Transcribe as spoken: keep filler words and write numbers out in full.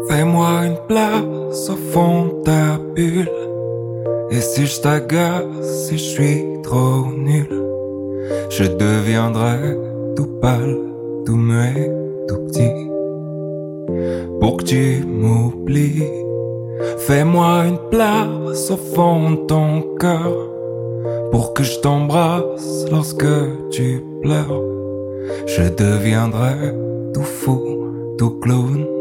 Fais-moi une place au fond de ta bulle. Et si je t'agace, si je suis trop nul, je deviendrai tout pâle, tout muet, tout petit. Pour que tu m'oublies, fais-moi une place au fond de ton cœur, pour que je t'embrasse lorsque tu pleures. Je deviendrai tout fou, tout clown.